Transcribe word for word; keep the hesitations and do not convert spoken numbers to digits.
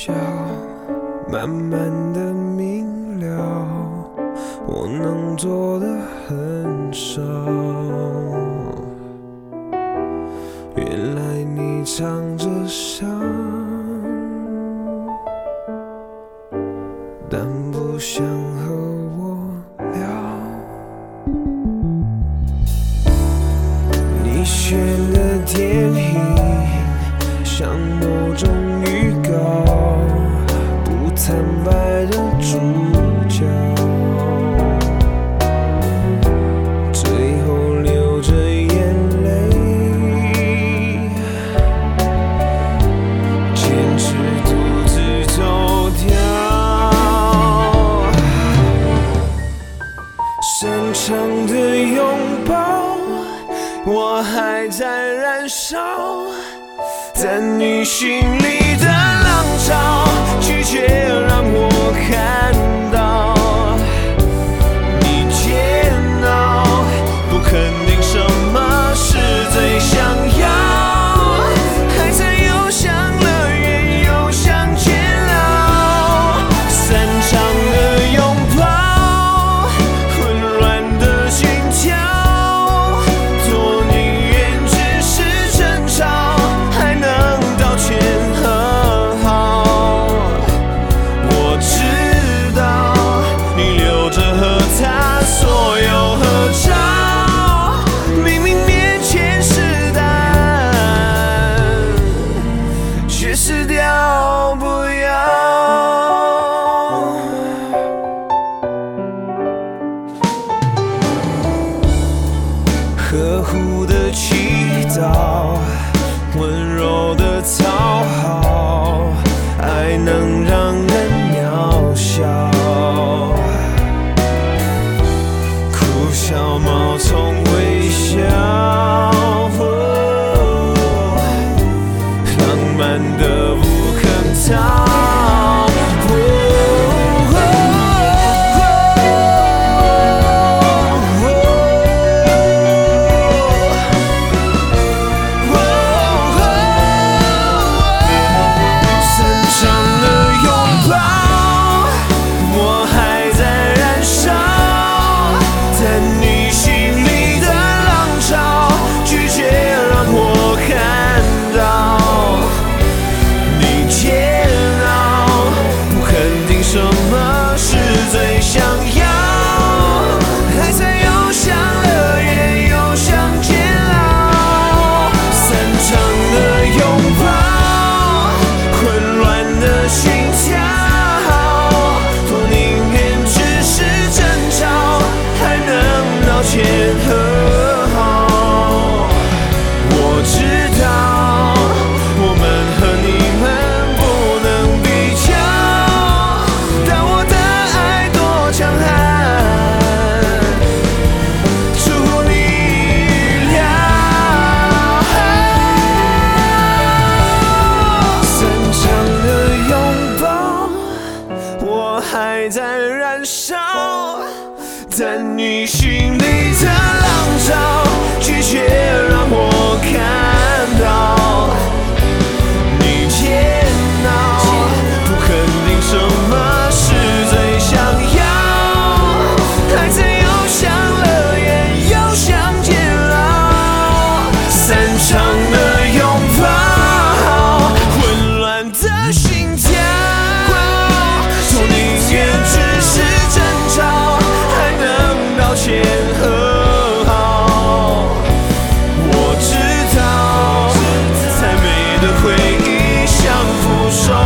晓，慢慢的明了，我能做的很少。原来你藏着伤，但不想和我聊。你选的电影像某种预告，不坦白的主角，最后流着眼泪，坚持独自走掉。深长的拥抱，我还在燃烧，但你心里的浪潮拒绝让我看到。你煎熬，不肯定什么是最想要，还在又想乐园又想煎熬。散场的拥抱，混乱的心跳，多宁愿只是争吵，还能道歉和好。我知道你留着和他所有合照，明明面前是答案，却死掉不要。呵护的祈祷，温柔的讨好，爱能让人渺小。哭笑冒充微笑，浪漫的无可逃。最想要，还在又想乐园又想煎熬。散场的拥抱，混乱的心跳，多宁愿只是争吵，还能道歉和好。我知道我们和你们不能比较，但我的强悍出乎你意料。散场的拥抱，我还在燃烧，但你心里的浪潮拒绝让我看到。你煎熬，不肯定什么是最想要，还在又想乐园又想煎熬。散场的拥抱，混乱的心跳，多宁愿只是争吵，还能道歉和好。我知道，再美的回忆像扶手。